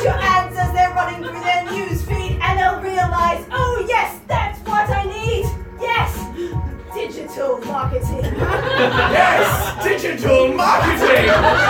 your ads as they're running through their news feed, and they'll realise, oh yes, that's what I need. Yes, digital marketing. Yes, digital marketing.